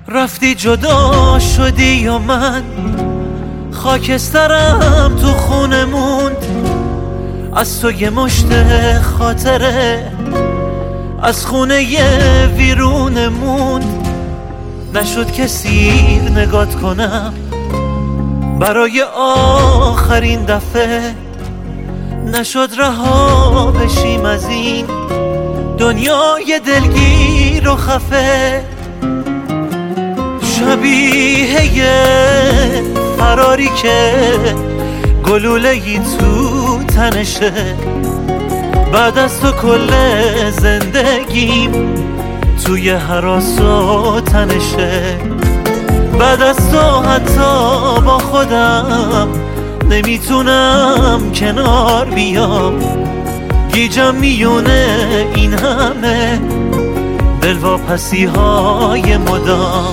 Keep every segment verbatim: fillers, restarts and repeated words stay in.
رفتی جدا شدی یا من خاکسترم تو خونه موند. از تو یه مشت خاطره از خونه یه ویرونه موند. نشد کسی نگات کنم برای آخرین دفعه، نشد رها بشیم از این دنیای دلگیر و خفه. شبیه یه فراری که گلوله‌ای تو تنشه، بعد از تو کل زندگیم توی هراس و تنشه. بعد از تو حتی با خودم نمیتونم کنار بیام، گیجم میونه این همه دلواپسی های مدام.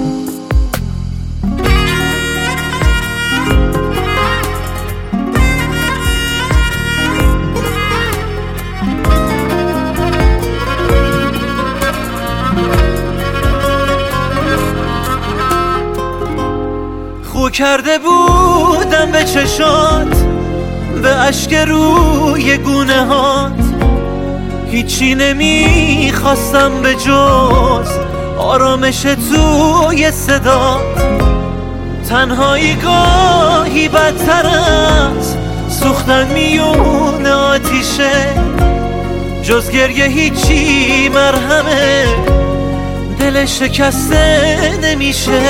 خو کرده بودم به چشات، به اشک روی گونه هات، هیچی نمیخواستم به جز آرامش توی صدات. تنهایی گاهی بدتر از سوختن میون آتیشه، جز گریه هیچی مرهمه دل شکسته نمیشه.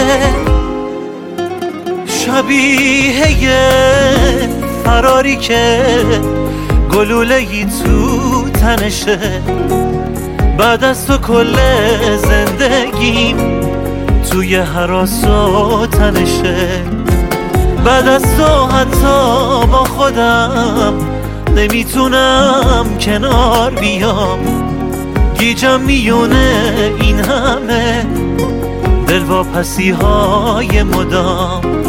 شبیه یه فراری که گلوله‌ای تو تنشه، بعد از تو کل زندگیم توی هراس و تنشه. بعد از تو حتی با خودم نمیتونم کنار بیام، گیجم میونه این همه دلواپسی های مدام.